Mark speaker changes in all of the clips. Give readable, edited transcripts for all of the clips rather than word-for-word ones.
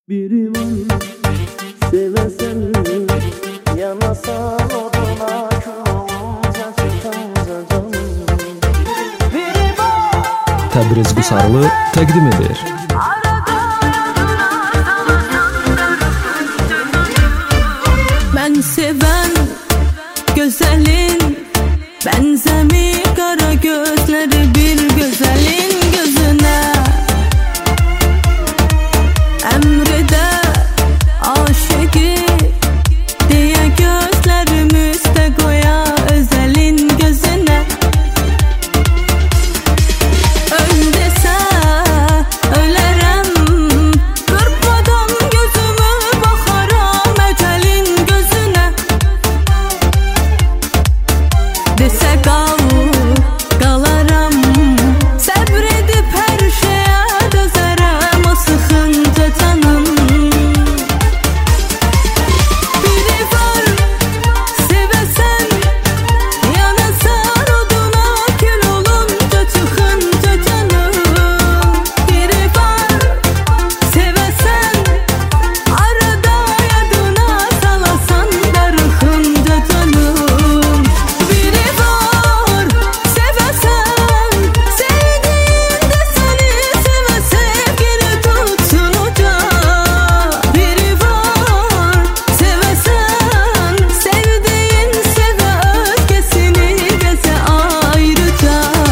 Speaker 1: Biri var sevesen, yanasan oduna kül olunca çıkınca canım. Biri var
Speaker 2: Təbriz Qusarlı təqdim edir.
Speaker 3: Ben seven güzelin, benzemi kara gözleri bir güzelin gözüne. Emrede aşığı diye gözlerimizde koya özelin gözüne. Öldese ölerem, kırpmadan gözümü bakaram öcelin gözüne. Dese kal, kalaram, sabredip her şeye dözerem o sıkınca canım. Biri var sevesen, yanasan oduna kül olunca çıkınca canım. Biri var sevesen, arada yadına salasan darıkınca canım. Biri var sevesen, sevdiğinde seni seve sevgili tutsun uca. Biri var sevesen, sevdiğin seve özgesini geze ayrıca.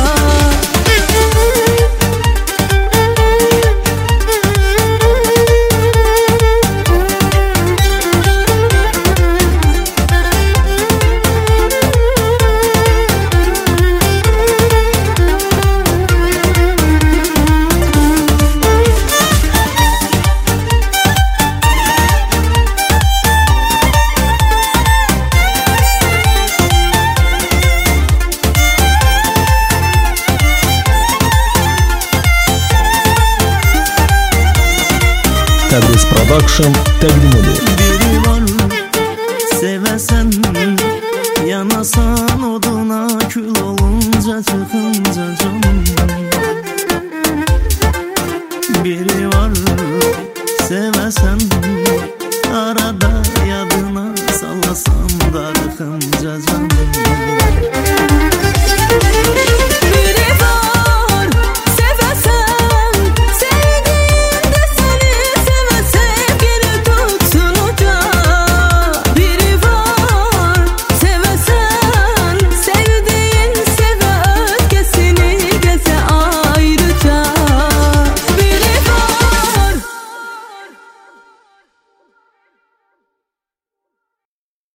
Speaker 2: Təbriz Production təqdim edir.
Speaker 1: biri var sevesen, yanasan oduna kül olunca çıkınca